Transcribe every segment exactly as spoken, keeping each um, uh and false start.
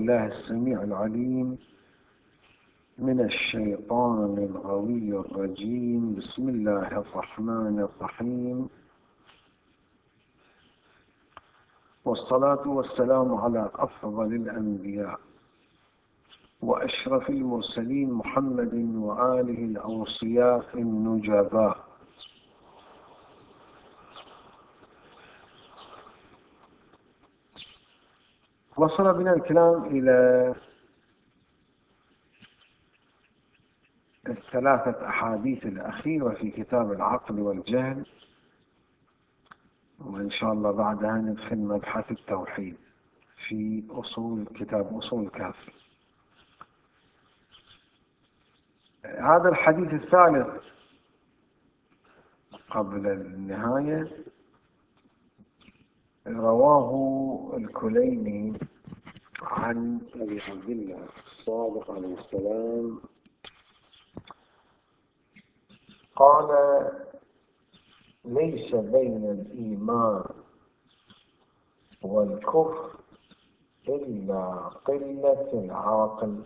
بالله السميع العليم من الشيطان الغوي الرجيم. بسم الله الرحمن الرحيم، والصلاة والسلام على أفضل الأنبياء وأشرف المرسلين محمد وآله الأوصياء النجباء. وصل بنا الكلام إلى الثلاثة أحاديث الأخيرة في كتاب العقل والجهل، وإن شاء الله بعدها ندخل مبحث التوحيد في أصول كتاب أصول الكافي. هذا الحديث الثالث قبل النهاية رواه الكليني عن أبي عبد الله الصادق عليه السلام قال: ليس بين الإيمان والكفر إلا قلة العقل.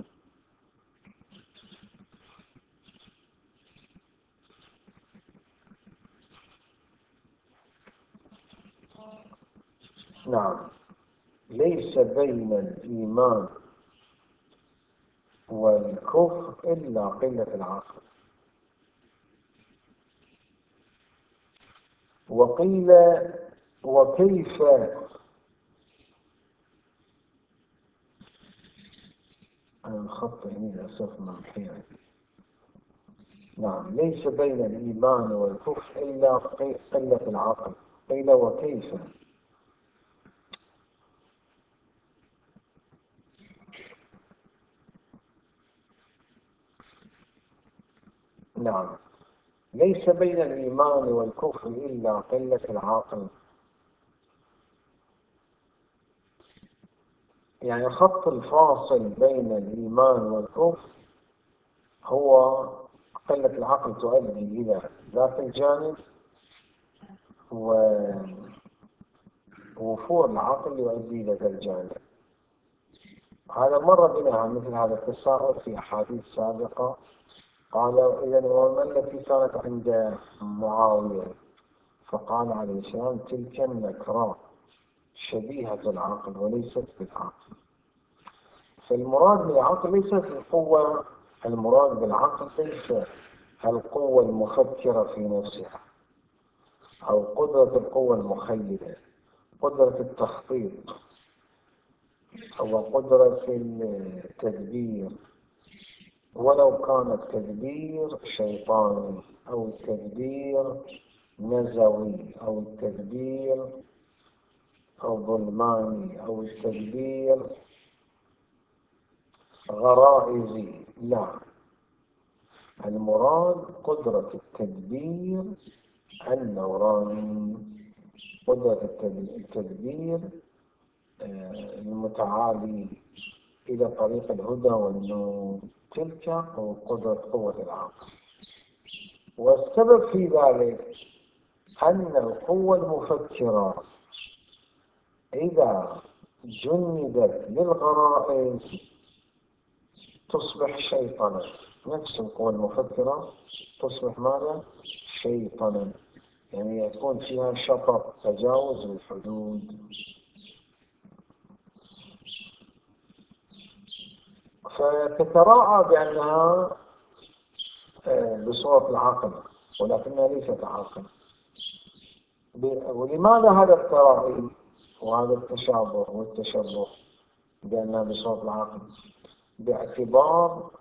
نعم، ليس بين الإيمان والكفر إلا قلة العقل. وقيل: وكيف؟ أنا الخط هنا للأسف ممحي. نعم، ليس بين الإيمان والكفر إلا قلة العقل. قيل: وكيف؟ نعم، ليس بين الإيمان والكفر إلا قلة العقل. يعني خط الفاصل بين الإيمان والكفر هو قلة العقل تؤدي إلى ذاك الجانب، ووفور العقل يؤدي إلى ذا الجانب. هذا مر بنا مثل هذا التساؤل في أحاديث سابقة. قال: إذن وما التي كانت عند معاوية؟ فقال عليه السلام: تلك النكراء شبيهة العقل وليست بالعقل. فالمراد بالعقل ليست القوة، المراد بالعقل ليس القوة المفكرة في نفسها أو قدرة القوة المخيلة، قدرة التخطيط أو قدرة التدبير، ولو كان التدبير شيطاني أو التدبير نزوي أو التدبير أو ظلماني أو التدبير غرائزي. لا، المراد قدرة التدبير النوراني، قدرة التدبير المتعالي إلى طريق الهدى والنور، تلك قدرة قوة العقل. والسبب في ذلك أن القوة المفكرة إذا جندت للغرائز تصبح شيطانا. نفس القوة المفكرة تصبح ماذا؟ شيطانا، يعني يكون فيها شطط، تجاوز الحدود. فتتراءى بأنها بصورة العقل ولكنها ليست عقل. ولماذا هذا التراءي وهذا التشابه والتشبه بأنها بصورة العقل؟ باعتبار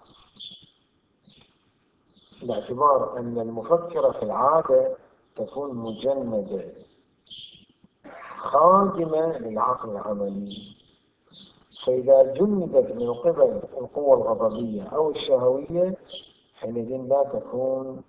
باعتبار أن المفكرة في العادة تكون مجندة خادمة للعقل العملي، فإذا جندت من قبل القوة الغضبية أو الشهوية حينئذ لا تكون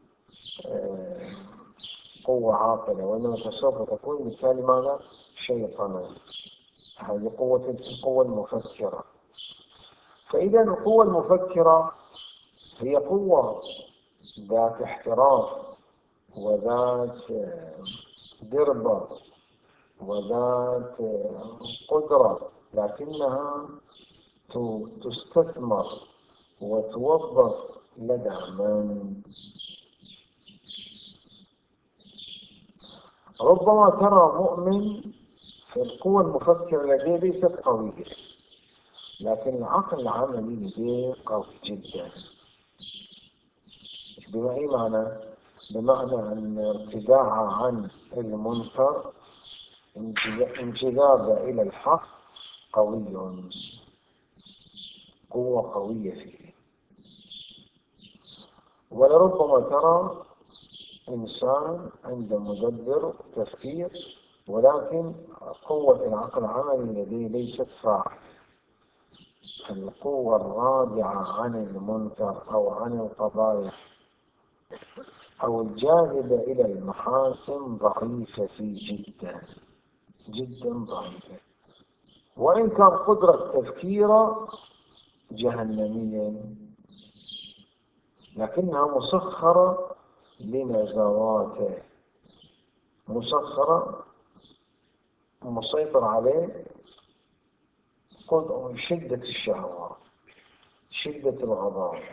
قوة عاقلة، وإنما سوف تكون بالتالي ماذا؟ شيطانا. هذه قوة القوة المفكرة. فإذا القوة المفكرة هي قوة ذات احتراف وذات دربة وذات قدرة، لكنها تستثمر وتوظف لدى من؟ ربما ترى مؤمن في القوة المفكرة لديه ليست قوية، لكن العقل العملي لديه قوي جدا. بما أي معنى؟ بمعنى أن ارتداعه عن المنكر، انجذاب إلى الحق قوي، قوة قوية فيه. ولربما ترى إنسان عنده مدبر تفكير، ولكن قوة العقل العملي لديه ليست فاعلة. القوة الرادعة عن المنكر أو عن القضايا أو الجاذبة إلى المحاسن ضعيفة فيه جدا جدا ضعيفة، وإن كان قدرة تفكيره جهنمية، لكنها مسخرة لنزواته، مسخرة مسيطر عليه شدة الشهوات، شدة الغضب.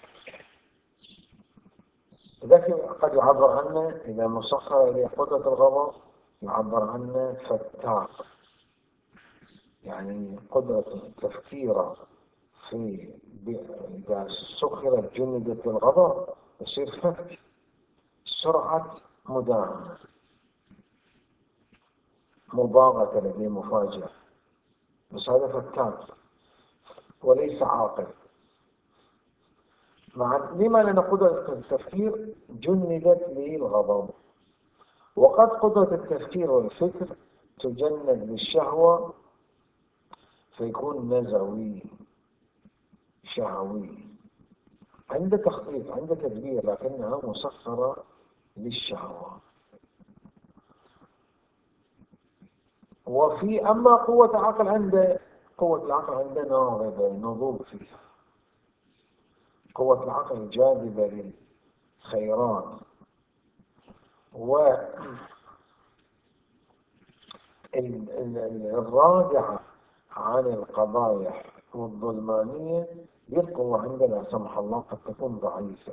لكن قد يعبر عنه إذا مسخر إليه قدرة الغضب يعبر عنه فتاك، يعني قدرة تفكيره في إذا سخرت جندة الغضب يصير فك، سرعة مداهمة، مباغتة لديه، مفاجأة، بس هذا فتاك وليس عاقل. مع لما لأن قدرة التفكير جندت للغضب، وقد قدرة التفكير والفكر تجند للشهوة فيكون نزوي شهوي، عنده تخطيط، عنده تدبير، لكنها مسخرة للشهوة. وفي أما قوة العقل عنده، قوة العقل عنده ناضبة، نضوب فيها. قوة العقل جاذبة للخيرات، والرادعة عن القضايا والظلمانية. القوة عندنا لا سمح الله قد تكون ضعيفة.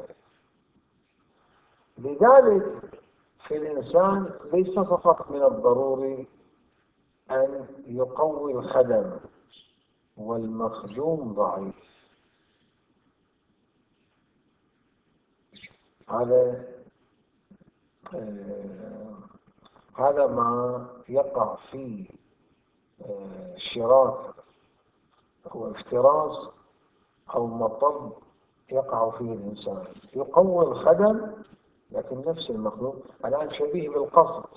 لذلك في الإنسان ليس فقط من الضروري أن يقوي الخدم، والمخدوم ضعيف. هذا آه هذا ما يقع فيه آه شراك أو افتراس أو مطب يقع فيه الإنسان. يقوي الخدم لكن نفس المخلوق الآن شبيه بالقصد.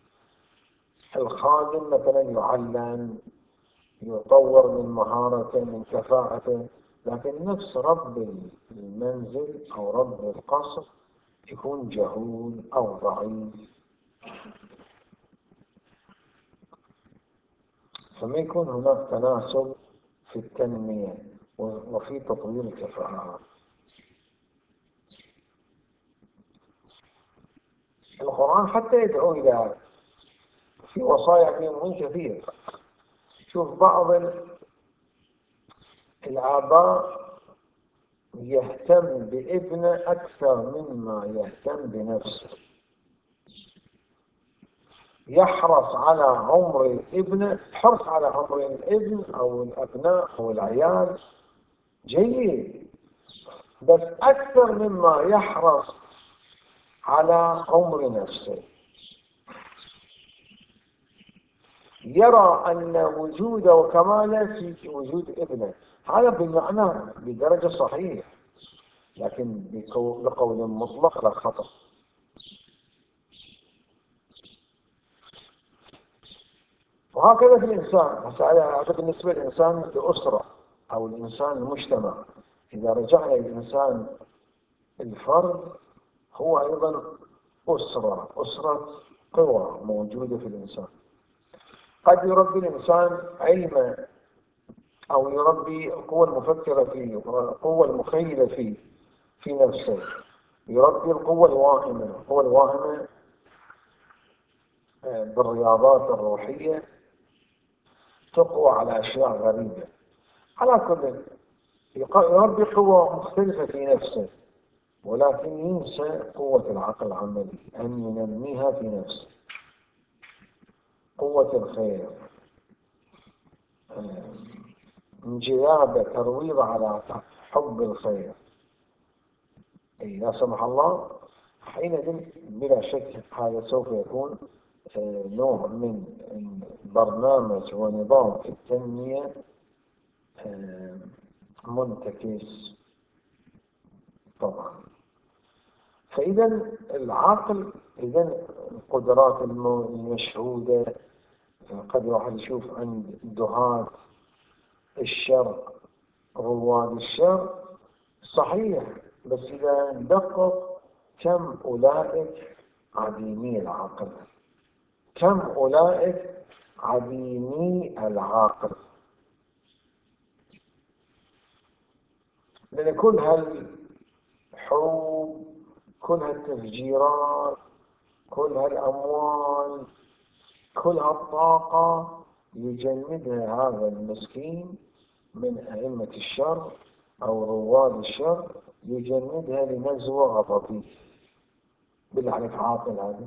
الخادم مثلا يعلم، يطور من مهارته، من كفاءته، لكن نفس رب المنزل أو رب القصر يكون جهول أو ضعيف، فما يكون هناك تناسب في التنمية وفي تطوير الكفاءات. القرآن حتى يدعو إلى في وصايا من كثير. شوف بعض الآباء يهتم بابنه أكثر مما يهتم بنفسه، يحرص على عمر الابن، حرص على عمر الابن أو الأبناء أو العيال جيد، بس أكثر مما يحرص على عمر نفسه. يرى أن وجوده وكماله في وجود ابنه. هذا بمعنى بدرجة صحيح، لكن بقول مطلق لا خطأ. وهكذا في الإنسان. هذا بالنسبة للإنسان الأسرة أو الإنسان المجتمع. إذا رجعنا للإنسان الفرد، هو أيضا أسرة، أسرة قوى موجودة في الإنسان. قد يربي الإنسان علما أو يربي القوة المفكرة فيه، القوة المخيلة فيه في نفسه، يربي القوة الواهمة. القوة الواهمة بالرياضات الروحية تقوى على أشياء غريبة. على كل يربي قوة مختلفة في نفسه، ولكن ينسى قوة العقل العملي أن ينميها في نفسه. قوة الخير، انجذاب ترويض على حب الخير، أي لا سمح الله، حينئذ بلا شك هذا سوف يكون نوع من برنامج ونظام في التنمية منتكس طبعا. فإذا العقل، إذا القدرات المشهودة قد واحد يشوف عند دهاة الشر رواد الشر صحيح، بس إذا ندقق كم أولئك عديمي العقل، كم أولئك عديمي العقل. لأن كل هالحروب، كل هالتفجيرات، كل هالأموال، كل هالطاقة يجندها هذا المسكين من أئمة الشر أو رواد الشر، يجندها لنزوة غضبه. بالله عليك عاقل هذا؟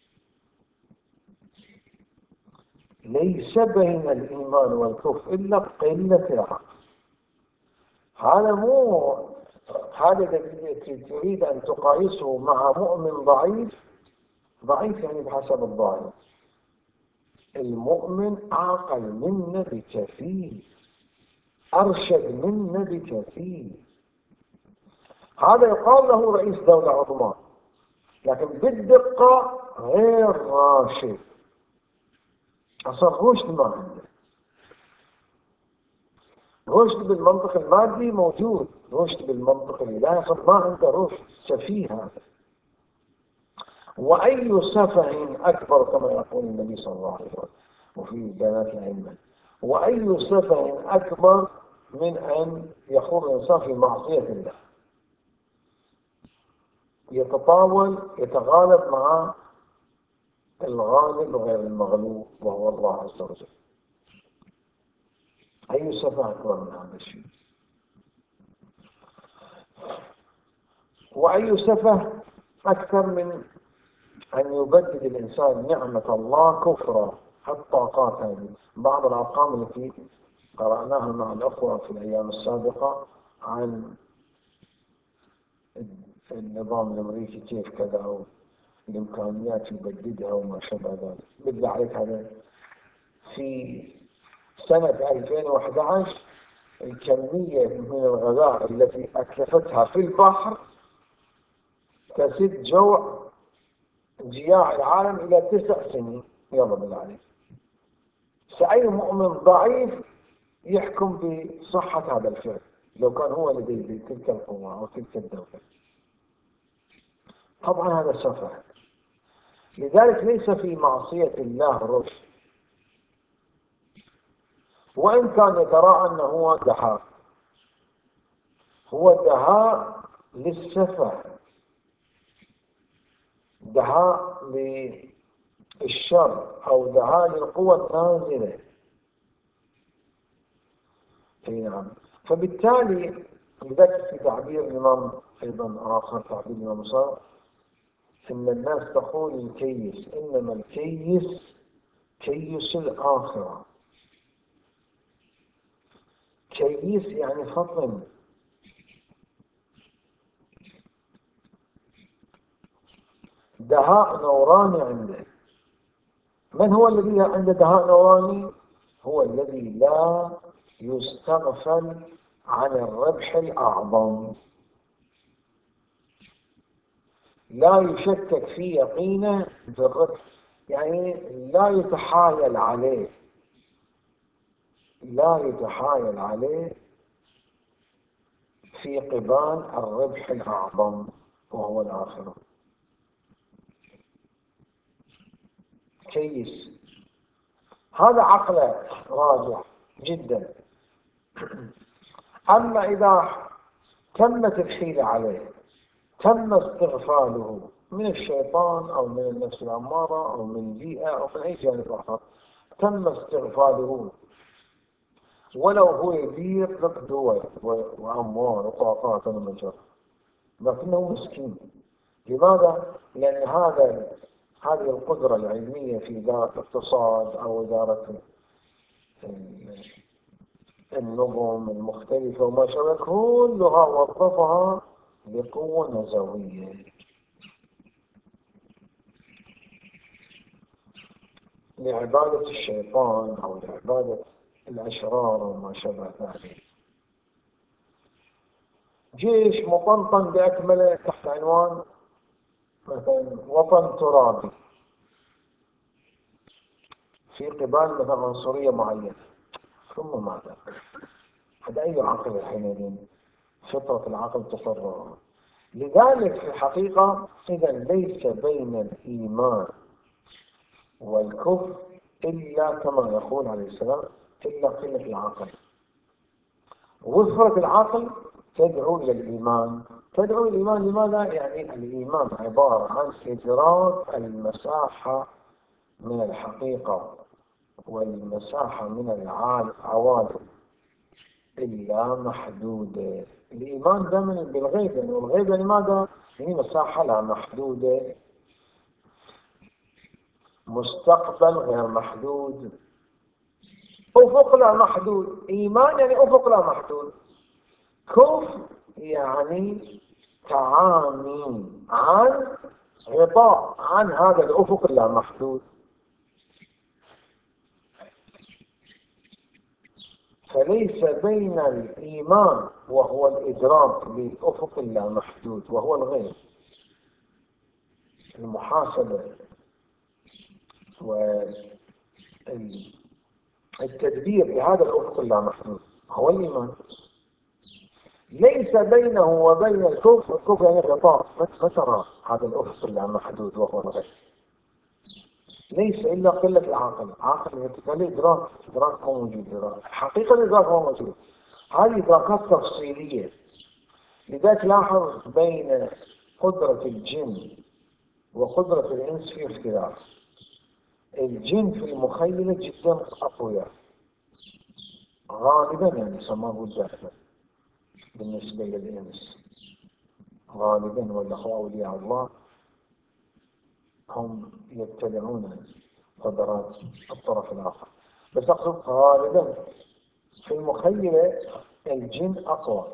ليس بين الإيمان والكفر إلا قلة العقل. هذا مو هذا تريد أن تقايسه مع مؤمن ضعيف. ضعيف يعني بحسب الضعيف. المؤمن أعقل منا بكثير، أرشد منا بكثير. هذا يقال له رئيس دولة عظمى، لكن بالدقة غير راشد. أصلا رشد ما عنده. رشد بالمنطق المادي موجود، رشد بالمنطق الإلهي أصلا ما عنده رشد. سفيه هذا. وأي سفه أكبر كما يقول النبي صلى الله عليه وسلم وفي بيانات الأئمة، وأي سفه أكبر من أن يخوض الإنسان في معصية الله، يتطاول يتغالب مع الغالب غير المغلوب وهو الله عز وجل. أي سفه أكبر من هذا الشيء؟ وأي سفه أكثر من أن يبدل الإنسان نعمة الله كفرا؟ الطاقات هذه، بعض الأرقام التي قرأناها مع الأخوة في الأيام السابقة عن النظام الأمريكي كيف كذا، أو الإمكانيات يبددها وما شابه ذلك. بالله عليك هذا في سنة ألفين وأحد عشر الكمية من الغذاء التي أتلفتها في البحر تسد جوع جياع العالم إلى تسع سنين. يلا بالله عليك، سأي مؤمن ضعيف يحكم بصحة هذا الفعل لو كان هو لديه تلك القوة أو تلك الدولة؟ طبعا هذا سفه. لذلك ليس في معصية الله رشد، وإن كان يتراءى أنه هو دهاء، هو دهاء للسفه، دهاء للشر، أو دهاء للقوة النازلة. أي نعم. فبالتالي لذلك في تعبير الإمام أيضا آخر، تعبير الإمام صار، إن الناس تقول الكيس، إنما الكيس كيس الآخرة. كيس يعني فطن، دهاء نوراني عنده. من هو الذي عنده دهاء نوراني؟ هو الذي لا يستغفل عن الربح الأعظم، لا يشكك في يقينه بالربح، يعني لا يتحايل عليه، لا يتحايل عليه في قبال الربح الأعظم وهو الآخرة. كيس هذا عقله راجع جدا. أما إذا تمت الحيلة عليه، تم استغفاله من الشيطان أو من النفس الأمارة أو من البيئة أو من أي جانب آخر، تم استغفاله ولو هو يدير لك دول وأموال وطاقات ومجال، لكنه مسكين. لماذا؟ لأن هذا هذه القدرة العلمية في إدارة الاقتصاد أو إدارة النظم المختلفة وما شابه كلها وظفها لقوة نزوية، لعبادة الشيطان أو لعبادة الأشرار وما شابه ذلك. جيش مطنطن بأكمله تحت عنوان مثلا وطن ترابي في قبال مثلا عنصرية معينة، ثم ماذا؟ هذا أي عقل حينئذ؟ فطرة العقل تقرر. لذلك في الحقيقة إذا ليس بين الإيمان والكفر إلا كما يقول عليه السلام إلا قلة العقل. وفرة العقل تدعو إلى الإيمان. تدعو إلى الإيمان لماذا؟ يعني الإيمان عبارة عن إدراك المساحة من الحقيقة والمساحة من العوالم إلا محدودة. الإيمان دائما بالغيب، يعني والغيب لماذا؟ يعني مساحة لا محدودة، مستقبل غير محدود، أفق لا محدود. إيمان يعني أفق لا محدود. كفر يعني تعامي عن غطاء عن هذا الأفق اللامحدود. فليس بين الإيمان وهو الإدراك بالأفق اللامحدود وهو الغيب، المحاسبة والتدبير بهذا الأفق اللامحدود هو الإيمان. ليس بينه وبين الكفر، الكفر يعني غطاء، ما ترى هذا الأفق اللامحدود وهو الغيب. ليس إلا قلة العقل. عقل يتكلم إدراك، إدراك مو موجود، إدراك حقيقة الإدراك مو موجود. هذه إدراكات تفصيلية. لذلك لاحظ بين قدرة الجن وقدرة الإنس في اختلاف. الجن في المخيلة جدا أقوياء غالبا، يعني يسموه الداخل بالنسبة للإنس غالبا، والأخوة أولياء الله هم يتبعون قدرات الطرف الآخر. بس أقصد غالبا في المخيلة الجن أقوى،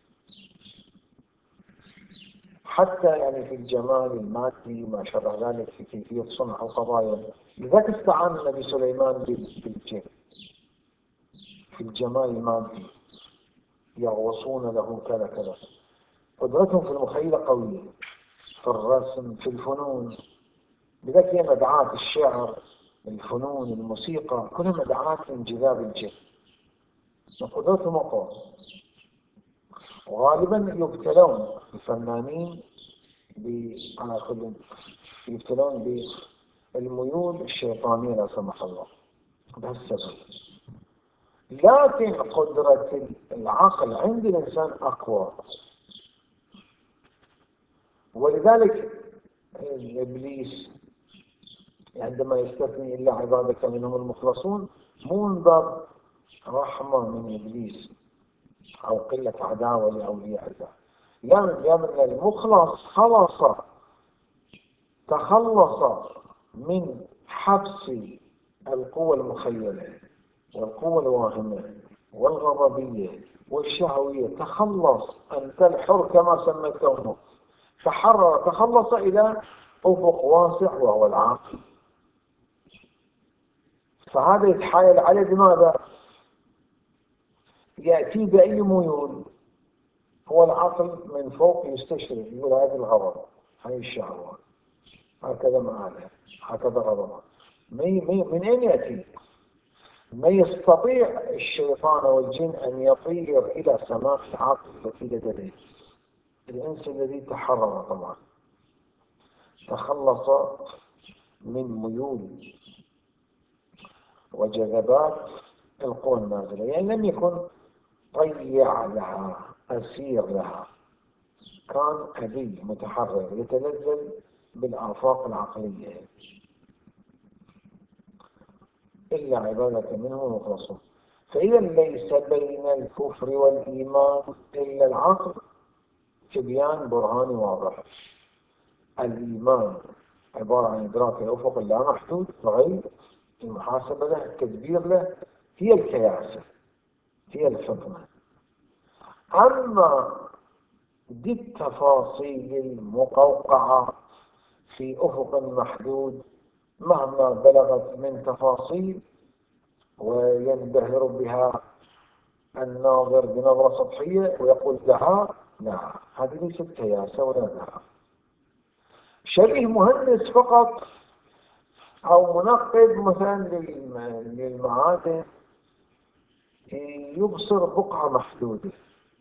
حتى يعني في الجمال المادي ما شابه ذلك، في كيفية صنع القضايا. لذلك استعان النبي سليمان بالجن في الجمال المادي، يغوصون له كذا كذا. قدرتهم في المخيلة قوية، في الرسم، في الفنون. لذلك هي مدعاة الشعر، الفنون، الموسيقى، كلها مدعاة انجذاب الجن، وقدرتهم أقوى. وغالبا يبتلون الفنانين على كل يبتلون بالميول الشيطانية لا سمح الله بهالسبب. لكن قدرة العقل عند الإنسان أقوى. ولذلك إبليس عندما يستثني إلا عبادك منهم المخلصون مو من باب رحمة من إبليس أو قلة عداوة لأولياء الله، لا، من باب أن المخلص خلص تخلص من حبس القوة المخيلة والقوة الواهمة والغضبية والشهوية. تخلص أنت الحر كما سميته، تحرر، تخلص إلى أفق واسع وهو العقل. فهذا يتحايل عليه بماذا؟ يأتي بأي ميول. هو العقل من فوق يستشرف، يقول هذه الغضب، هذه الشهوة، هكذا معاناة، هكذا غضب. من أين يأتي؟ ما يستطيع الشيطان والجن أن يطير إلى سماء العقل التي لديه. الإنس الذي تحرر طبعا تخلص من ميول وجذبات القوى النازلة، يعني لم يكن طيع لها، أسير لها، كان أبي متحرر يتنزل بالآفاق العقلية. إلا عبادك منهم مخلصون. فإذا ليس بين الكفر والإيمان إلا العقل، تبيان برهاني واضح. الإيمان عبارة عن إدراك الأفق اللامحدود، الغيب، المحاسبة له، التدبير له، هي الكياسة، هي الفطنة. أما دي التفاصيل المقوقعة في أفق محدود مهما بلغت من تفاصيل وينبهر بها الناظر بنظرة سطحية ويقول دعاء، لا، هذه ليست كياسة ولا دعاء. شبيه مهندس فقط أو منقب مثلا للمعادن يبصر بقعة محدودة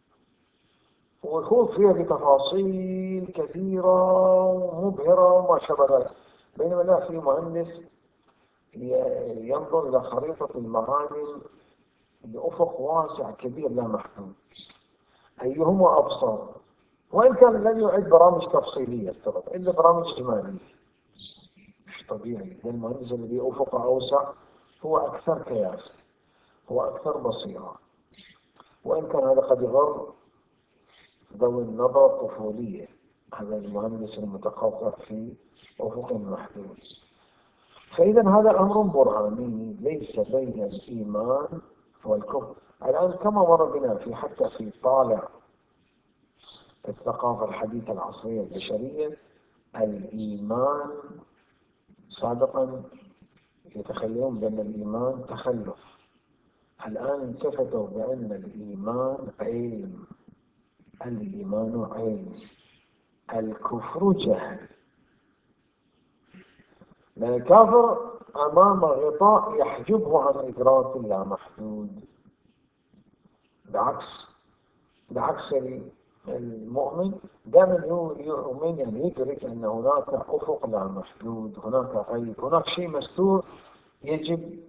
ويخوض فيها بتفاصيل كثيرة ومبهرة وما شابه ذلك، بينما لا، في مهندس ينظر إلى خريطة المعادن بأفق واسع كبير لا محدود، أيهما أبصر، وإن كان لن يعد برامج تفصيلية افترض إلا برامج إجمالية. مش طبيعي، لأن المهندس الذي أفقه أوسع هو أكثر كياسة، هو أكثر بصيرة، وإن كان هذا قد يغر ذوي النظرة الطفولية، هذا المهندس المتقوقع في أفق محدود. فإذا هذا أمر برهاني ليس بين الإيمان والكفر. الآن كما مر بنا في حتى في طالع الثقافة الحديثة العصرية البشرية، الإيمان سابقا يتخيلون بأن الإيمان تخلف، الآن التفتوا بأن الإيمان علم، الإيمان علم، الكفر جهل. لأن الكافر أمام غطاء يحجبه عن إدراك اللامحدود، بعكس بعكس المؤمن دائما يؤمن، يعني يدرك أن هناك أفق لا محدود، هناك غيب، هناك شيء مستور يجب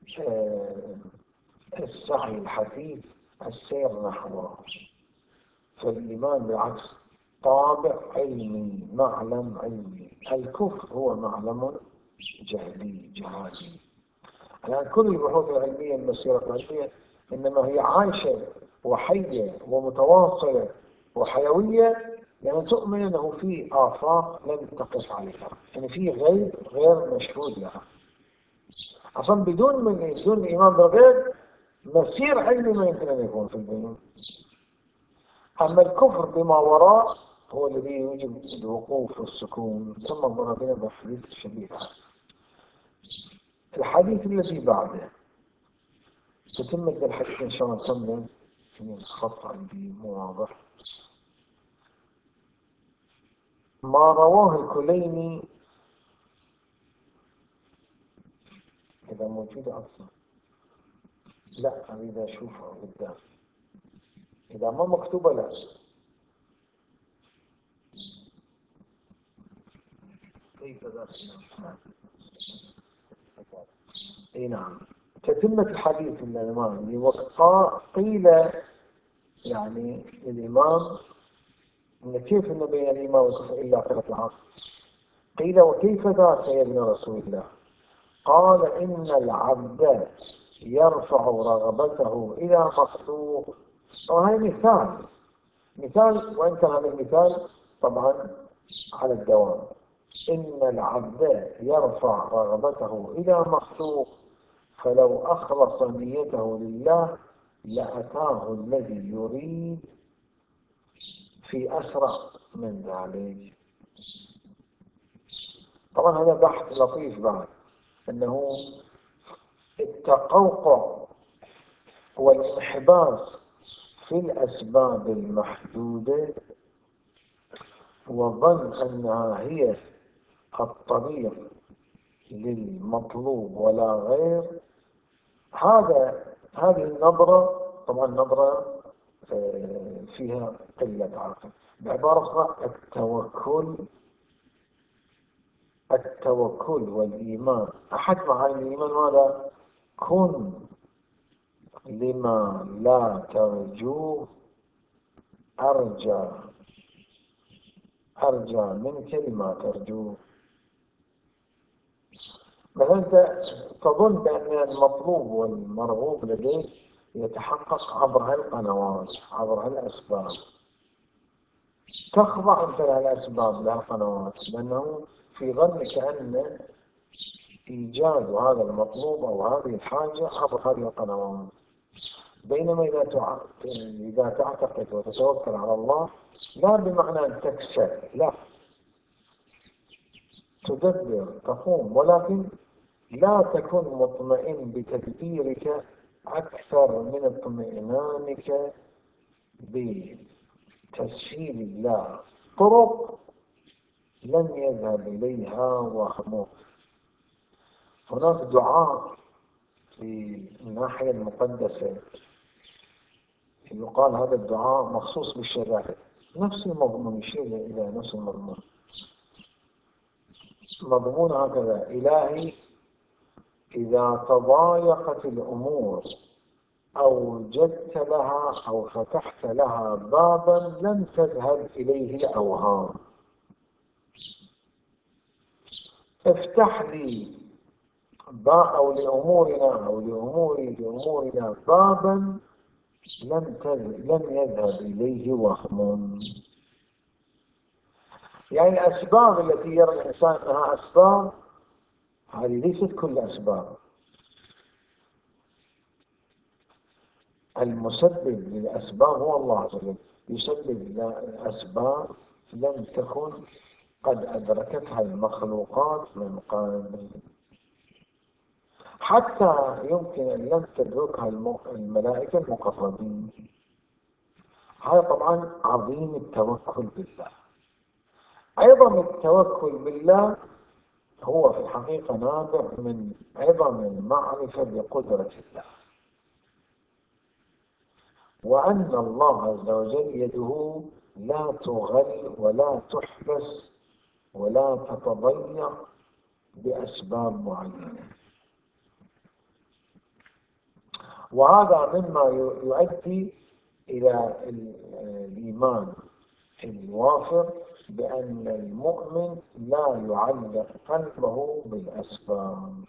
السعي الحثيث السير نحوه. فالإيمان بالعكس طابع علمي، معلم علمي، الكفر هو معلم جهلي جهازي. الآن كل البحوث العلمية المسيرة العلمية إنما هي عايشة وحية ومتواصلة وحيوية، لأن تؤمن أنه في آفاق لم تقف عليها، يعني في غيب غير مشهود لها. أصلا بدون من بدون الإيمان بالغيب مسير علمي ما يمكن أن يكون في البيان. أما الكفر بما وراء هو الذي يوجب الوقوف والسكون، ثم مر بنا بحديث شبيه. الحديث الذي بعده تتمة الحديث إن شاء الله كمل في الخط عندي مو واضح. ما رواه الكليني، إذا موجودة أصلا لا أريد أشوفها قدام، إذا ما مكتوبة لا. كيف ذا؟ اي نعم، تتمة الحديث الإمام وقال قيل يعني الإمام إن كيف إن بين الإمام والكفر إلا قلة العصر، قيل وكيف ذاك يا ابن رسول الله؟ قال إن العبد يرفع رغبته إلى مخلوق. وهذا مثال مثال وإن كان هذا المثال طبعا على الدوام. إن العبد يرفع رغبته إلى مخلوق فلو أخلص نيته لله لأتاه الذي يريد في أسرع من ذلك. طبعا هذا بحث لطيف بعد، أنه التقوقع والانحباس في الأسباب المحدودة وظن أنها هي الطريق للمطلوب ولا غير، هذا هذه النظرة طبعا نظرة فيها قلة عقل. بعبارة أخرى التوكل التوكل والإيمان، أحد معاني الإيمان ماذا؟ كن لما لا ترجوه أرجى أرجى منك لما ترجوه. مثلا أنت تظن بأن المطلوب والمرغوب لديك يتحقق عبر هالقنوات، عبر هالأسباب. تخضع أنت لهالأسباب، لهالقنوات، لأنه في ظنك أن إيجاد هذا المطلوب أو هذه الحاجة عبر هذه القنوات. بينما إذا إذا تعتقد وتتوكل على الله، لا بمعنى أن تكسل، لا، تدبر، تقوم، ولكن لا تكن مطمئن بتدبيرك أكثر من اطمئنانك بتسهيل الله طرق لم يذهب إليها وهمك. هناك دعاء في الناحية المقدسة يقال هذا الدعاء مخصوص بالشرائع، نفس المضمون، يشير إلى نفس المضمون. مضمون هكذا: إلهي إذا تضايقت الأمور أو وجدت لها أو فتحت لها بابا لم تذهب إليه الأوهام، افتح لي أو لأمورنا أو لأموري لأمورنا بابا لم لم يذهب إليه وهم. يعني الأسباب التي يرى الإنسان أنها أسباب، هذه ليست كل أسباب. المسبب للأسباب هو الله عز وجل، يسبب أسباب لم تكن قد أدركتها المخلوقات من قبل، حتى يمكن أن لم تدركها الملائكة المقربين. هذا طبعا عظيم التوكل بالله. عظم التوكل بالله هو في الحقيقة نابع من عظم المعرفة بقدرة الله، وأن الله عز وجل يده لا تغل ولا تحبس ولا تتضيع بأسباب معينة. وهذا مما يؤدي إلى الإيمان الوافر بأن المؤمن لا يعلق قلبه بالأسباب،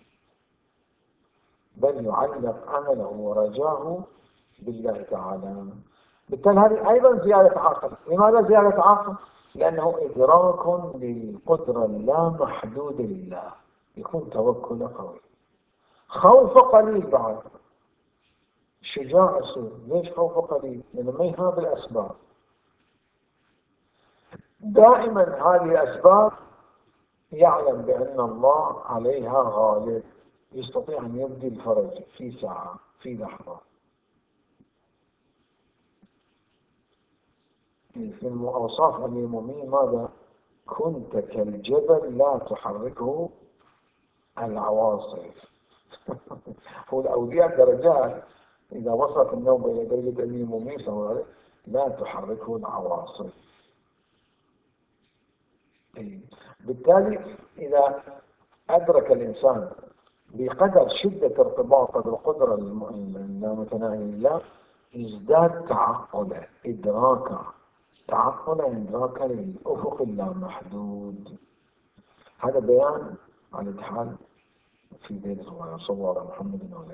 بل يعلق عمله ورجاه بالله تعالى. بالتالي هذه أيضا زيادة عقل. لماذا زيادة عقل؟ لأنه إدراك للقدرة اللامحدودة لله، يكون توكل قوي. خوف قليل بعد، شجاع يصير. ليش خوف قليل؟ لأنه ما يهاب الأسباب. دائما هذه الأسباب يعلم بأن الله عليها غالب، يستطيع أن يبدي الفرج في ساعة، في لحظة. في أوصاف أمير المؤمنين ماذا؟ كنت كالجبل لا تحركه العواصف. هو الأولياء درجات، إذا وصلت النوبة إلى درجة أمير المؤمنين صلى الله عليه وسلم لا تحركه العواصف. بالتالي إذا أدرك الإنسان بقدر شدة ارتباطه بالقدرة اللامتناهية لله ازداد تعقلا، إدراكا، تعقلا إدراكا للأفق اللامحدود. هذا بيان على الحال في ذلك. صلى الله عليه محمد وعلى